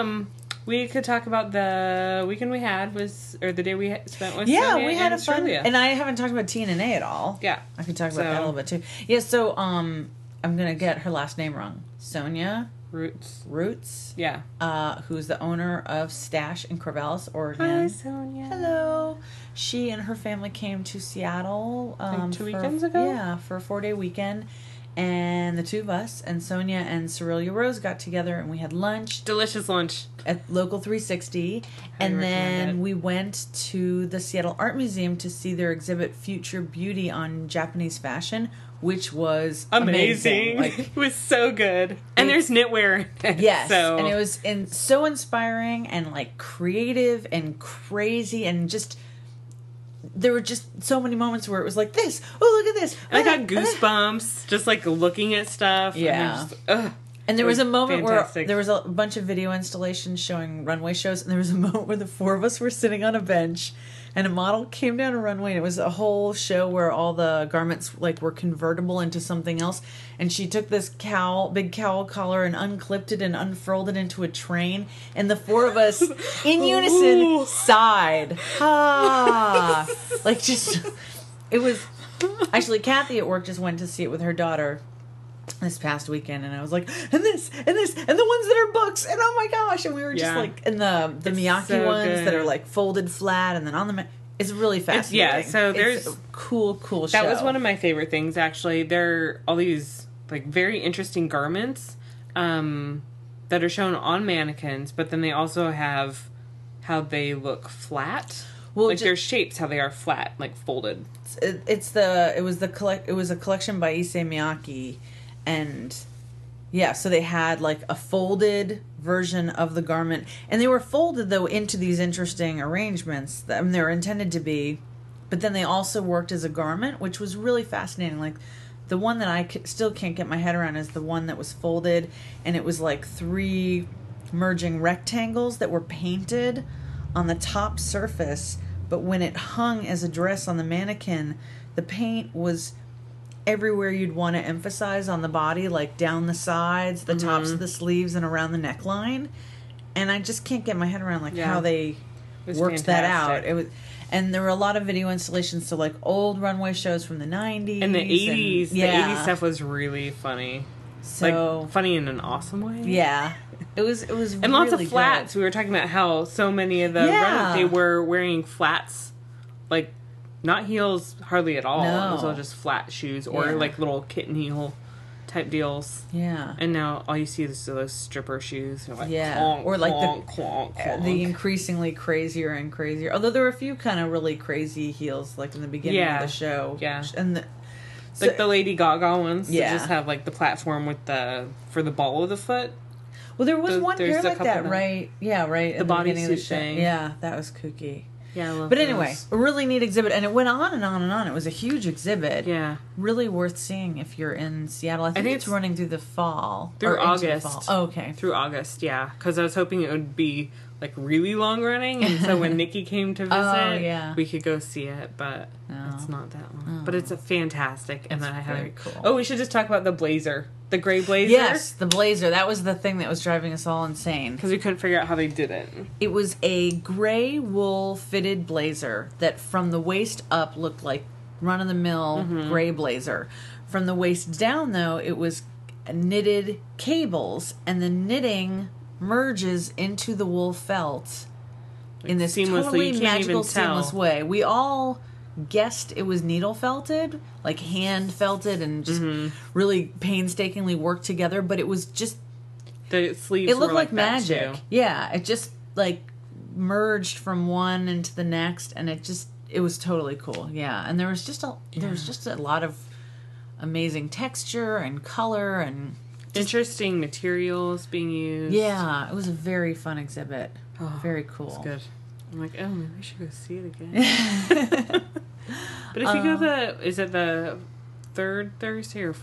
could talk about the weekend we had or the day we spent with Yeah, Sonia we had in a fun, Australia. and I haven't talked about TNA at all. Yeah. I could talk about that a So- little bit too. Yeah, so I'm gonna get her last name wrong. Sonia Roots. Yeah. who's the owner of Stash in Corvallis, Oregon. Hi, Sonia. Hello. She and her family came to Seattle Like 2 for- weekends ago? Yeah, for a 4-day weekend. And the two of us and Sonia and Cerelia Rose got together and we had lunch Delicious lunch. at Local 360. Highly And then recommend it. we went to the Seattle Art Museum to see their exhibit Future Beauty on Japanese fashion, which was amazing. Like, It was so good. And there's knitwear in it. yes, So. and it was so inspiring and like creative and crazy, and just there were just so many moments where it was like this. Oh, look at this! And I got goosebumps just like looking at stuff. Yeah. And, just, ugh. And there was a moment fantastic. where there was a bunch of video installations showing runway shows, and there was a moment where the four of us were sitting on a bench, and a model came down a runway, and it was a whole show where all the garments like were convertible into something else, and she took this big cowl collar, and unclipped it and unfurled it into a train, and the four of us in unison Ooh. sighed, ah, like just it was. Actually, Kathy at work just went to see it with her daughter this past weekend, and I was like, and this, and the ones that are books, and oh my gosh, and we were just Yeah. like, and the Miyake so ones good. that are like folded flat, and then on the it's really fascinating. yeah, so It's there's- a cool show. That was one of my favorite things, actually. There are all these like very interesting garments that are shown on mannequins, but then they also have how they look flat. Well, Like their shapes, how they are flat, like folded. it was a collection by Issey Miyake, and Yeah, so they had like a folded version of the garment, and they were folded though into these interesting arrangements. I mean, they were intended to be, but then they also worked as a garment, which was really fascinating. Like the one that I still can't get my head around is the one that was folded, and it was like 3 merging rectangles that were painted on the top surface, but when it hung as a dress on the mannequin, the paint was everywhere you'd want to emphasize on the body, like down the sides, the tops of the sleeves, and around the neckline. And I just can't get my head around like how they worked that out. It was, and there were a lot of video installations, so like old runway shows from the 90s and the 80s. And, the 80s stuff was really funny. So like funny in an awesome way. Yeah. It was and really lots of flats. good. We were talking about how so many of the they were wearing flats, like not heels hardly at all. No. It was all just flat shoes or like little kitten heel type deals. Yeah. And now all you see is those stripper shoes. Like, Clonk, or like clonk, clonk, clonk. the increasingly crazier and crazier. Although there were a few kind of really crazy heels, like in the beginning of the show. Yeah. And like the Lady Gaga ones that Yeah. just have like the platform with for the ball of the foot. well, there was one there's pair a like couple that, of them. right? Yeah, right. The beginning of the bodysuit show. thing. Yeah, that was kooky. Yeah, I love But those. anyway, a really neat exhibit, and it went on and on and on. It was a huge exhibit. Yeah. Really worth seeing if you're in Seattle. I think it's running through the fall. Through or into the August. fall. Oh, okay. Through August, yeah. Because I was hoping it would be like really long running, and so when Nikki came to visit, we could go see it, but it's not that long. But it's a fantastic, and then I have very cool. Oh, we should just talk about the blazer, the gray blazer. Yes, the blazer. That was the thing that was driving us all insane. Because we couldn't figure out how they did it. It was a gray wool fitted blazer that from the waist up looked like run-of-the-mill gray blazer. From the waist down, though, it was knitted cables, and the knitting merges into the wool felt in this seamlessly. totally You can't magical, even tell. seamless way. We all guessed it was needle felted, like hand felted, and just really painstakingly worked together, but it was just The sleeves it looked were like that, magic. too. Yeah, it just like merged from one into the next, and it was totally cool. Yeah, and there was just a lot of amazing texture and color and Interesting materials being used. yeah, it was a very fun exhibit. Very cool. It's good. I'm like, oh, maybe we should go see it again. But if you go is it the third Thursday or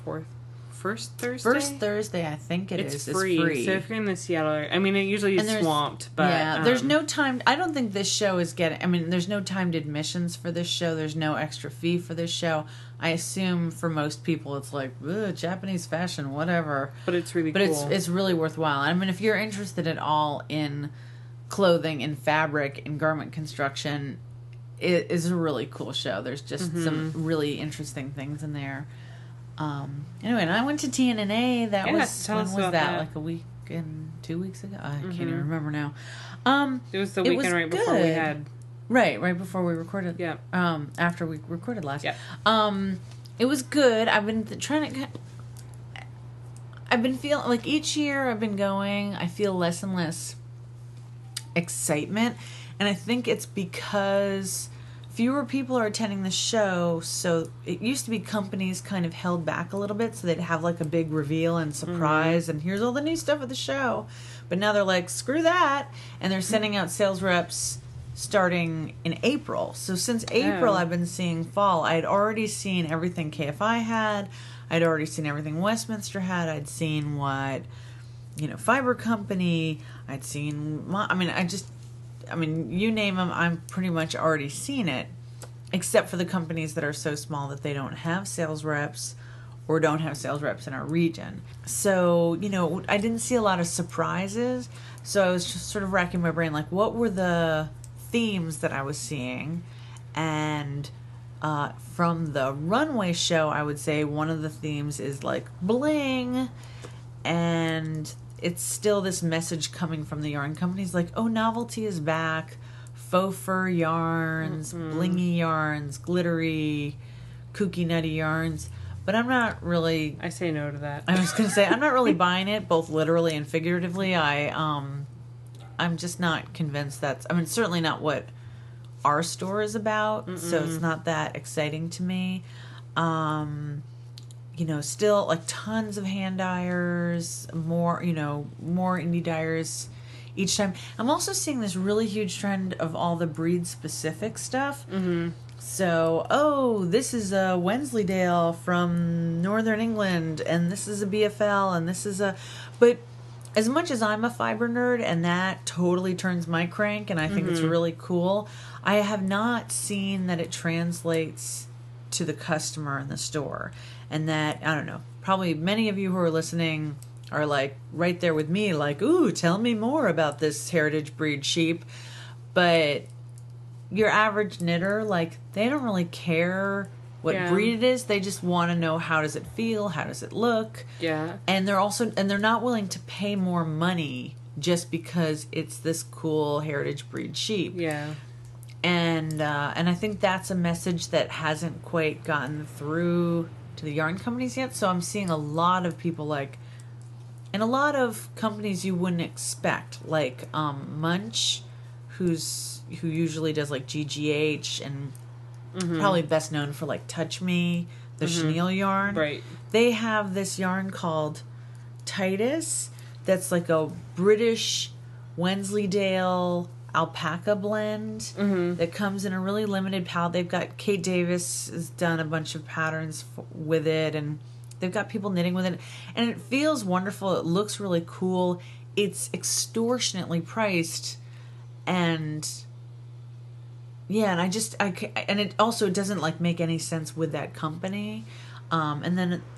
first Thursday? First Thursday, I think it's is free. So if you're in the Seattle area, I mean, it usually is swamped, but yeah, there's no time. I don't think this show is getting. I mean, there's no timed admissions for this show. There's no extra fee for this show. I assume for most people, it's like Japanese fashion, whatever. But it's really But cool. it's really worthwhile. I mean, if you're interested at all in clothing, in fabric, in garment construction, it is a really cool show. There's just some really interesting things in there. Anyway, and I went to TNNA. That was tell when us was about that? that. Like a week and 2 weeks ago. I can't even remember now. It was the weekend right before we had. Right before we recorded. Yeah. After we recorded last. Yeah. It was good. I've been trying to. I've been feeling like each year I've been going, I feel less and less excitement, and I think it's because fewer people are attending the show. So it used to be companies kind of held back a little bit, so they'd have like a big reveal and surprise, and here's all the new stuff at the show. But now they're like, screw that, and they're sending out sales reps starting in April. So since April, I've been seeing fall. I had already seen everything KFI had. I'd already seen everything Westminster had. I'd seen what, Fiber Company. I'd seen, you name them, I'm pretty much already seen it, except for the companies that are so small that they don't have sales reps or don't have sales reps in our region. So, I didn't see a lot of surprises. So I was just sort of racking my brain, like, what were the themes that I was seeing? And from the runway show, I would say one of the themes is like bling, and it's still this message coming from the yarn companies like, oh, novelty is back, faux fur yarns, blingy yarns, glittery, kooky nutty yarns. But I'm not really... I say no to that. I was going to say, I'm not really buying it, both literally and figuratively. I'm just not convinced that's... I mean, certainly not what our store is about, so it's not that exciting to me. still like tons of hand dyers, more indie dyers each time. I'm also seeing this really huge trend of all the breed specific stuff. Mm-hmm. So, this is a Wensleydale from Northern England, and this is a BFL, and this is but as much as I'm a fiber nerd, and that totally turns my crank, and I think it's really cool, I have not seen that it translates to the customer in the store. And that, I don't know, probably many of you who are listening are like right there with me, like, ooh, tell me more about this heritage breed sheep. But your average knitter, like, they don't really care what breed it is. They just want to know, how does it feel? How does it look? Yeah. And they're not willing to pay more money just because it's this cool heritage breed sheep. Yeah. And I think that's a message that hasn't quite gotten through to the yarn companies yet. So I'm seeing a lot of people and a lot of companies you wouldn't expect, like Munch, who usually does like GGH and probably best known for like Touch Me, the chenille yarn. Right. They have this yarn called Titus that's like a British Wensleydale alpaca blend that comes in a really limited palette. They've got Kate Davis has done a bunch of patterns with it, and they've got people knitting with it, and it feels wonderful. It looks really cool. It's extortionately priced, and and it also doesn't like make any sense with that company. I'm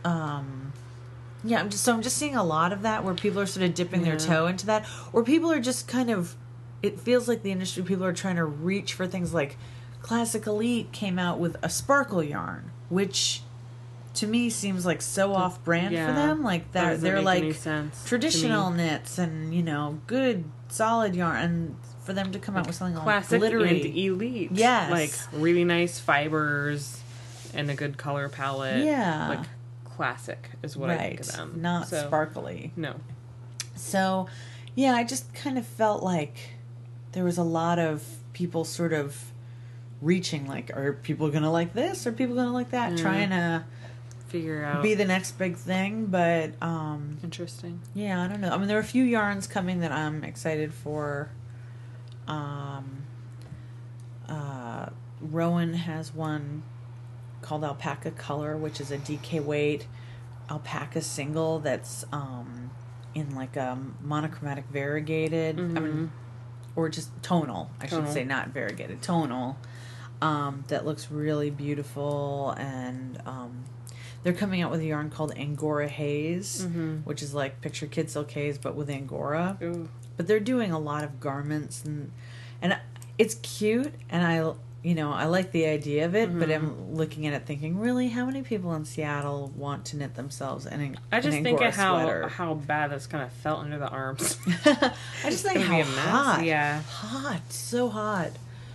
just seeing a lot of that where people are sort of dipping their toe into that, or people are just kind of, it feels like the industry people are trying to reach for things like Classic Elite came out with a sparkle yarn, which to me seems like so off-brand for them. Like they're like traditional knits and good solid yarn, and for them to come out with something classic like glittery and elite, like really nice fibers and a good color palette, like classic is what I think of them, not sparkly. No. So I just kind of felt like there was a lot of people sort of reaching, like, are people gonna like this? Are people gonna like that? Trying to figure out, be the next big thing. But interesting. Yeah, I don't know. I mean, there are a few yarns coming that I'm excited for. Rowan has one called Alpaca Color, which is a DK weight alpaca single that's in like a monochromatic variegated. I mean, or just tonal, I should say, not variegated, tonal. That looks really beautiful, and they're coming out with a yarn called Angora Haze, which is like picture Kid Silk Haze but with Angora. Ooh. But they're doing a lot of garments, and it's cute, and I like the idea of it, but I'm looking at it thinking, really, how many people in Seattle want to knit themselves I just an think Angora of sweater? how bad that's gonna felt under the arms. I just think how be a mess. hot, Yeah, hot, so hot.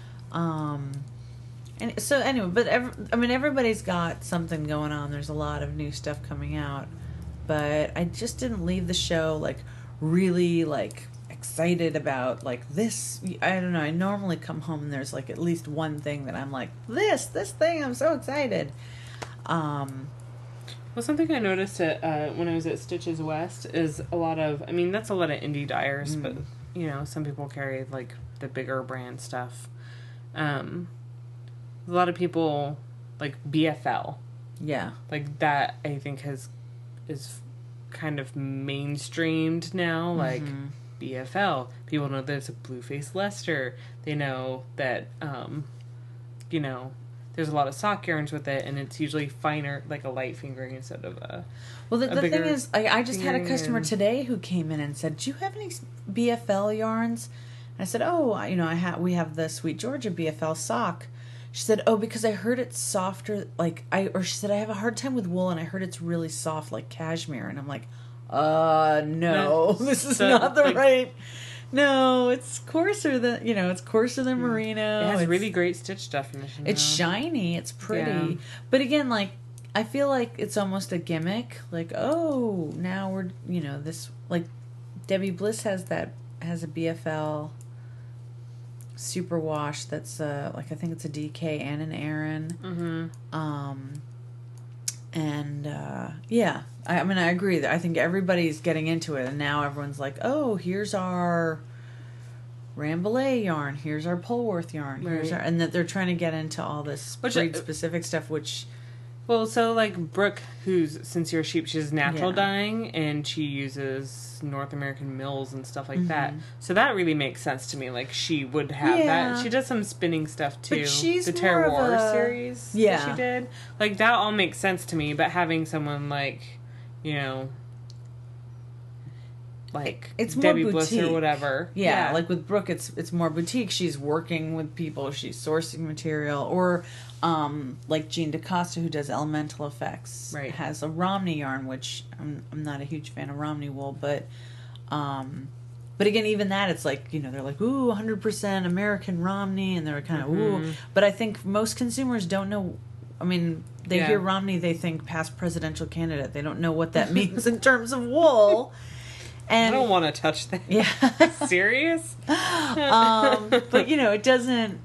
And so anyway, but everybody's got something going on. There's a lot of new stuff coming out, but I just didn't leave the show like really like excited about like this. I don't know. I normally come home and there's like at least one thing that I'm like, this thing, I'm so excited. Well, something I noticed when I was at Stitches West is a lot of, that's a lot of indie dyers, but some people carry like the bigger brand stuff. A lot of people like BFL. Yeah. Like that, I think is kind of mainstreamed now. Like BFL. People know that it's a Blue-Faced Leicester. They know that, there's a lot of sock yarns with it, and it's usually finer, like a light fingering instead of a. Well, the thing is, I just had a customer today who came in and said, "Do you have any BFL yarns?" And I said, "Oh, we have the Sweet Georgia BFL sock." She said, "Oh, because I heard it's softer, she said, I have a hard time with wool, and I heard it's really soft, like cashmere." And I'm like, no, this is not the right. No, it's coarser than merino. It has really great stitch definition. It's shiny. It's pretty. Yeah. But again, like, I feel like it's almost a gimmick. Like, oh, now we're, this, like, Debbie Bliss has a BFL superwash that's, I think it's a DK and an Aran. And yeah, I mean, I agree. I think everybody's getting into it, and now everyone's like, "Oh, here's our Rambouillet yarn. Here's our Polworth yarn. Here's Right. our," and that they're trying to get into all this Which, breed specific stuff. Which, Well, so like Brooke, who's Sincere Sheep, she's natural Yeah. dyeing and she uses North American mills and stuff like that. Mm-hmm. So that really makes sense to me. Like she would have Yeah. that. She does some spinning stuff too. she's the more of Terroir a- series that Yeah. she did. Like that all makes sense to me. But having someone like, like It's more Debbie Bliss or boutique. whatever. yeah, like with Brooke, it's more boutique. She's working with people. She's sourcing material, or like Jean DaCosta, who does Elemental Effects, Right. has a Romney yarn, which I'm not a huge fan of Romney wool, but again, even that, it's like, they're like, ooh, 100% American Romney, and they're kind of ooh, but I think most consumers don't know. I mean, they Yeah. hear Romney, they think past presidential candidate. They don't know what that means in terms of wool. I And don't want to touch that. yeah. Serious? But it doesn't.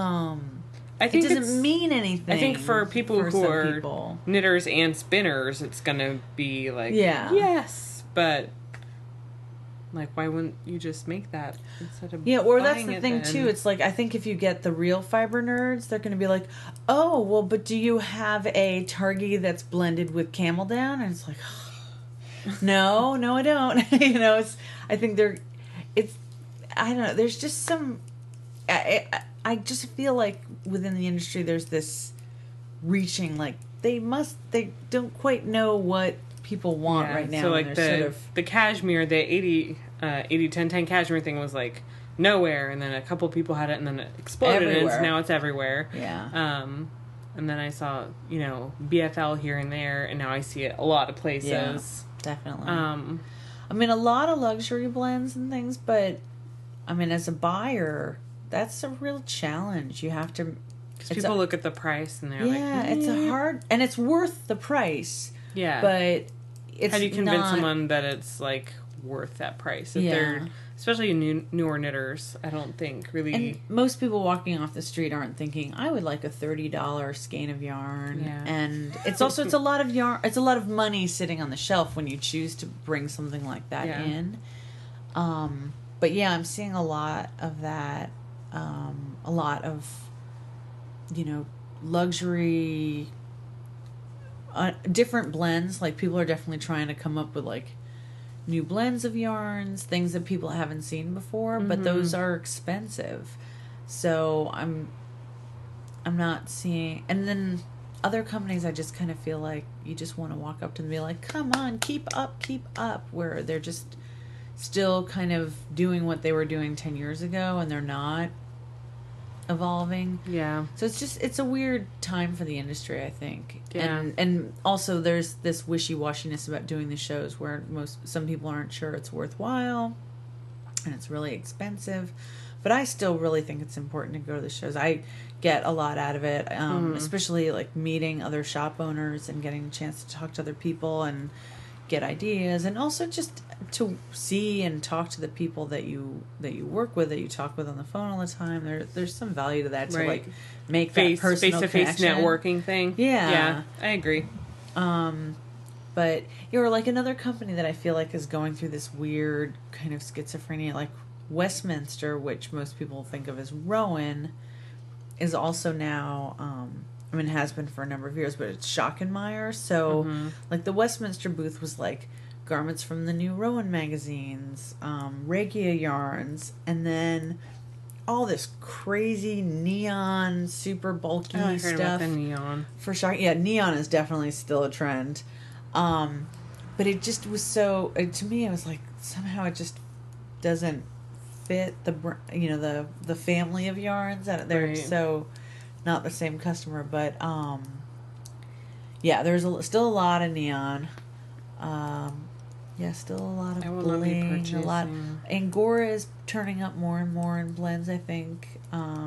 I It think doesn't it's- mean anything. I think for people who some are people. knitters and spinners, it's gonna be like, Yeah. yes, but like, why wouldn't you just make that instead of Yeah, or that's buying the it thing then? too. It's like, I think if you get the real fiber nerds, they're going to be like, "Oh, well, but do you have a Targhee that's blended with camel down?" And it's like, no, I don't. I think I don't know. There's just some. I just feel like within the industry, there's this reaching. Like they don't quite know what people want Yeah, right now. So and like they're the cashmere, the 80-10-10 cashmere thing was like nowhere, and then a couple people had it, and then it exploded, Everywhere. and now it's everywhere. yeah. And then I saw BFL here and there, and now I see it a lot of places. Yeah. Definitely. Um, I mean, a lot of luxury blends and things, but I mean, as a buyer, that's a real challenge. You have to. Because people look at the price and they're Yeah, like, it's a hard, and it's worth the price, yeah. but it's How do you convince not, someone that it's like worth that price? If Yeah. they're, especially newer knitters, I don't think really. And most people walking off the street aren't thinking, "I would like a $30 skein of yarn." Yeah. And it's also it's a lot of yarn. It's a lot of money sitting on the shelf when you choose to bring something like that Yeah. in. But yeah, I'm seeing a lot of that. A lot of luxury. Different blends. Like people are definitely trying to come up with like new blends of yarns, things that people haven't seen before, but those are expensive. So I'm not seeing, and then other companies, I just kind of feel like you just want to walk up to them and be like, "Come on, keep up," where they're just still kind of doing what they were doing 10 years ago, and they're not evolving. Yeah. So it's a weird time for the industry, I think. Yeah. And also there's this wishy-washiness about doing the shows where some people aren't sure it's worthwhile and it's really expensive. But I still really think it's important to go to the shows. I get a lot out of it, especially like meeting other shop owners and getting a chance to talk to other people and get ideas, and also just to see and talk to the people that you work with, that you talk with on the phone all the time. There's some value to that, to Right. like make that personal face-to-face connection. networking thing. Yeah. Yeah, I agree. But you're like another company that I feel like is going through this weird kind of schizophrenia, like Westminster, which most people think of as Rowan, is also now, has been for a number of years, but it's Schockenmeyer. So, like, the Westminster booth was like garments from the new Rowan magazines, Regia yarns, and then all this crazy neon, super bulky Oh, I heard about stuff. the neon. For sure. Yeah, neon is definitely still a trend. But it just was so, to me, it was like, somehow it just doesn't fit the family of yarns. They're Right. so not the same customer, but yeah, there's still a lot of neon. Yeah, still a lot of I will not be bling, a lot. purchasing. Angora is turning up more and more in blends, I think.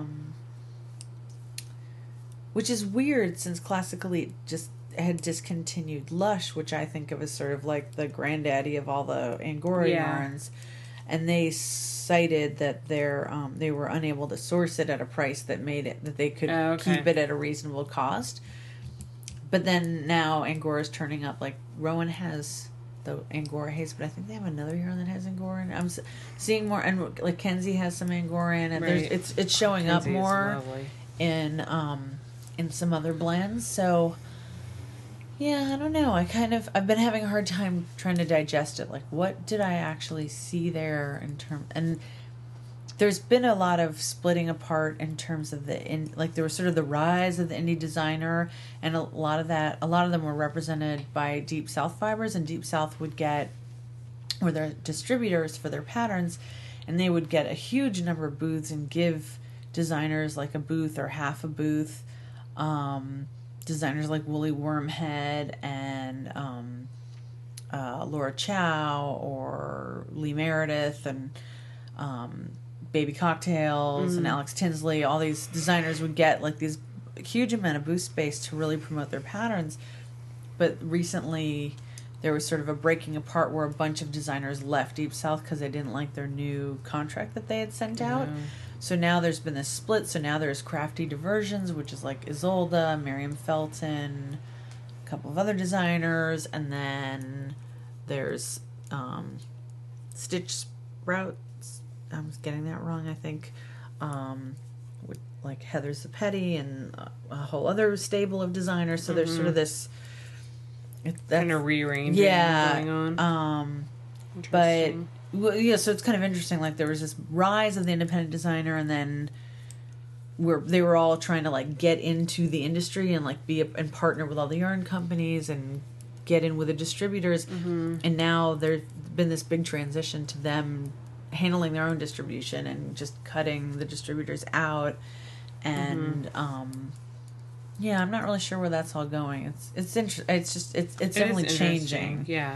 Which is weird, since classically just had discontinued Lush, which I think of as sort of like the granddaddy of all the Angora Yeah. yarns, and they cited that they were unable to source it at a price that made it that they could Oh, okay. keep it at a reasonable cost. But then now Angora's turning up. Like Rowan has the Angora haze, but I think they have another yarn that has Angora in it. I'm seeing more, and like Kenzie has some Angora in it. Right. It's showing up Kenzie is more lovely. in some other blends. So yeah, I don't know. I've been having a hard time trying to digest it. Like, what did I actually see there in terms? And there's been a lot of splitting apart in terms of like there was sort of the rise of the indie designer, and a lot of them were represented by Deep South Fibers, and Deep South would get, or their distributors for their patterns, and they would get a huge number of booths and give designers like a booth or half a booth. Designers like Woolly Wormhead and Laura Chow or Lee Meredith and Baby Cocktails and Alex Tinsley, all these designers would get like these huge amount of booth space to really promote their patterns. But recently there was sort of a breaking apart where a bunch of designers left Deep South because they didn't like their new contract that they had sent out. So now there's been this split. So now there's Crafty Diversions, which is like Isolde, Miriam Felton, a couple of other designers, and then there's Stitch Sprouts. I was getting that wrong, I think. With like Heather Zapetti and a whole other stable of designers. So there's sort of this kind of rearranging going on. But well, yeah, so it's kind of interesting. Like there was this rise of the independent designer, and then they were all trying to like get into the industry and like and partner with all the yarn companies and get in with the distributors. And now there's been this big transition to them handling their own distribution and just cutting the distributors out. And yeah, I'm not really sure where that's all going. It's interesting. It's definitely changing. Yeah.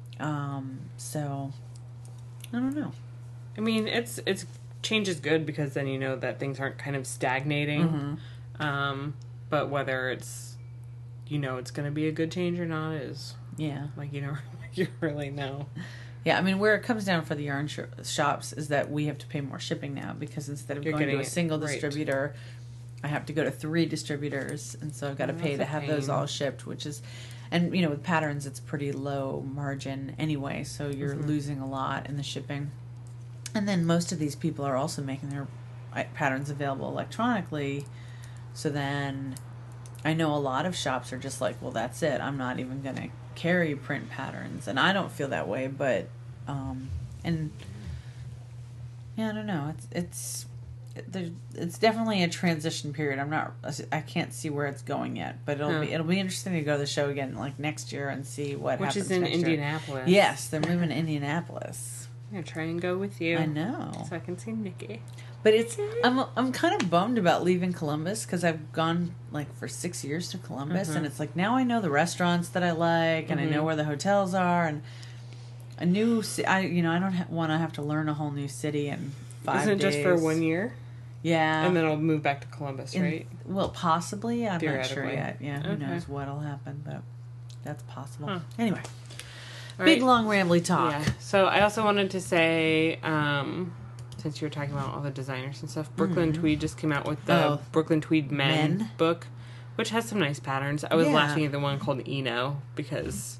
So I don't know. I mean, it's change is good because then you know that things aren't kind of stagnating. But whether it's it's going to be a good change or not is like you really know. Yeah, I mean, where it comes down for the yarn shops is that we have to pay more shipping now because instead of going to a single distributor, I have to go to 3 distributors, and so I've got to pay to have those all shipped, which is, and with patterns it's pretty low margin anyway, so you're losing a lot in the shipping. And then most of these people are also making their patterns available electronically, so then I know a lot of shops are just like, well, that's it, I'm not even going to carry print patterns, and I don't feel that way, but and yeah, I don't know, it's definitely a transition period. I can't see where it's going yet, but it'll be interesting to go to the show again like next year and see what happens. Which is in next Indianapolis. Year. Yes, they're moving to Indianapolis. I'm gonna try and go with you. I know, so I can see Nikki. But I'm kind of bummed about leaving Columbus because I've gone like for 6 years to Columbus, and it's like now I know the restaurants that I like, and I know where the hotels are, and a new I don't want to have to learn a whole new city in 5 days. Isn't it just for 1 year? Yeah, and then I'll move back to Columbus, right? Well, possibly. I'm not sure yet. Yeah, who Okay. knows what'll happen, but that's possible. Huh. Anyway, All big right. long rambly talk. Yeah. So I also wanted to say, since you were talking about all the designers and stuff, Brooklyn Tweed just came out with the Brooklyn Tweed Men book, which has some nice patterns. I was laughing at the one called Eno because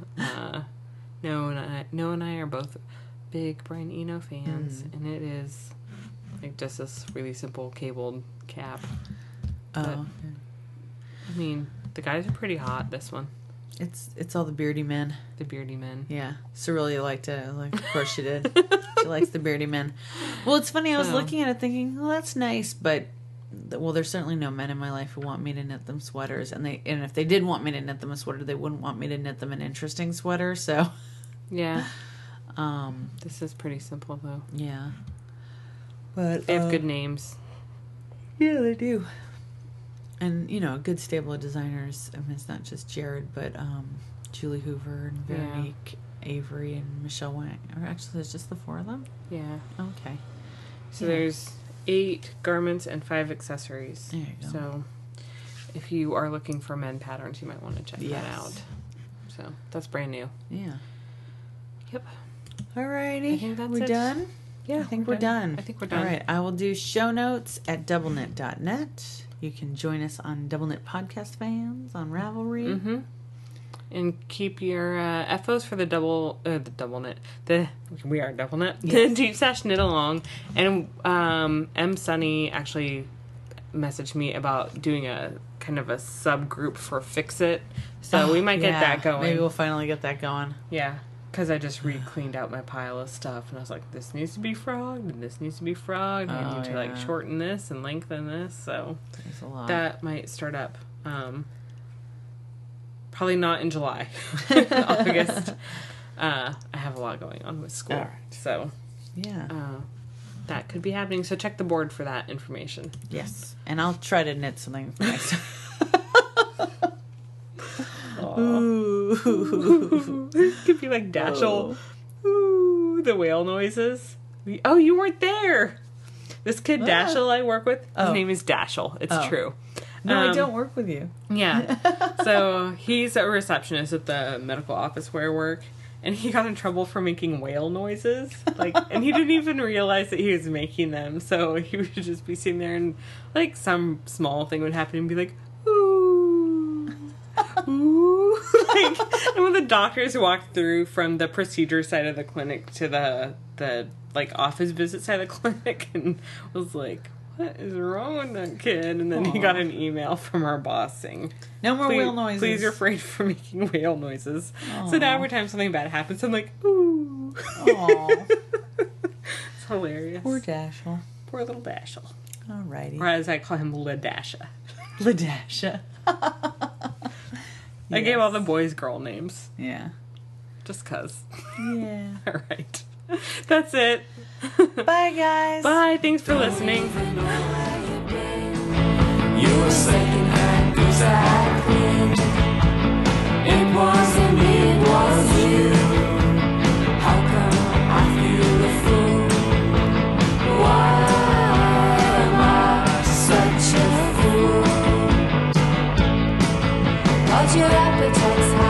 Noah and I are both big Brian Eno fans, and it is like just this really simple cabled cap. But, I mean, the guys are pretty hot. This one, it's all the beardy men. the beardy men. Yeah, Cerelia liked it. Like, of course she did. She likes the beardy men. Well, it's funny. I was looking at it thinking, well, that's nice, but there's certainly no men in my life who want me to knit them sweaters, and if they did want me to knit them a sweater, they wouldn't want me to knit them an interesting sweater. So, Yeah. This is pretty simple though. yeah. But They have good names. Yeah, they do. And, a good stable of designers. I mean, it's not just Jared, but Julie Hoover and Veronique Avery and Michelle Wang. Or actually, there's just the 4 of them? Yeah. Okay. So there's 8 garments and 5 accessories. There you go. So if you are looking for men patterns, you might want to check that out. So that's brand new. Yeah. Yep. Alrighty. I think that's we it. done? Yeah, I think we're done. I think we're done. All right. I will do show notes at doubleknit.net. You can join us on Double Knit Podcast Fans on Ravelry. Mm-hmm. And keep your FOs for the double knit. We are double knit. Yes. The Deep Stash Knit Along. And M. Sunny actually messaged me about doing a kind of a subgroup for Fix It. So we might get that going. Maybe we'll finally get that going. Yeah. Because I just re-cleaned out my pile of stuff. And I was like, this needs to be frogged. And this needs to be frogged. And I need to like shorten this and lengthen this. So There's a lot. that might start up. Probably not in July. August. I have a lot going on with school. All right. So Yeah. that could be happening. So check the board for that information. Yes. And I'll try to knit something for next time. Ooh. It could be like Dashel. Ooh, the whale noises. Oh, you weren't there. This kid Dashel I work with, his name is Dashel. It's true. No, I don't work with you. Yeah. So he's a receptionist at the medical office where I work. And he got in trouble for making whale noises. And he didn't even realize that he was making them. So he would just be sitting there and like some small thing would happen and be like, ooh. Ooh. And when the doctors walked through from the procedure side of the clinic to the like office visit side of the clinic and was like, what is wrong with that kid? And then he got an email from our boss saying, No more whale noises. Please refrain from making whale noises. So now every time something bad happens, I'm like, ooh. Aww. It's hilarious. Poor Dashel. Poor little Dashel. Alrighty. Or as I call him, Ladasha. Ladasha. I gave all the boys girl names. Yeah. Just cuz. Yeah. All right. That's it. Bye, guys. Bye. Thanks for listening. You were second-hand goods I cleaned. It wasn't me, it was you. How come I feel a fool? Why am I such a fool? But your appetite's high.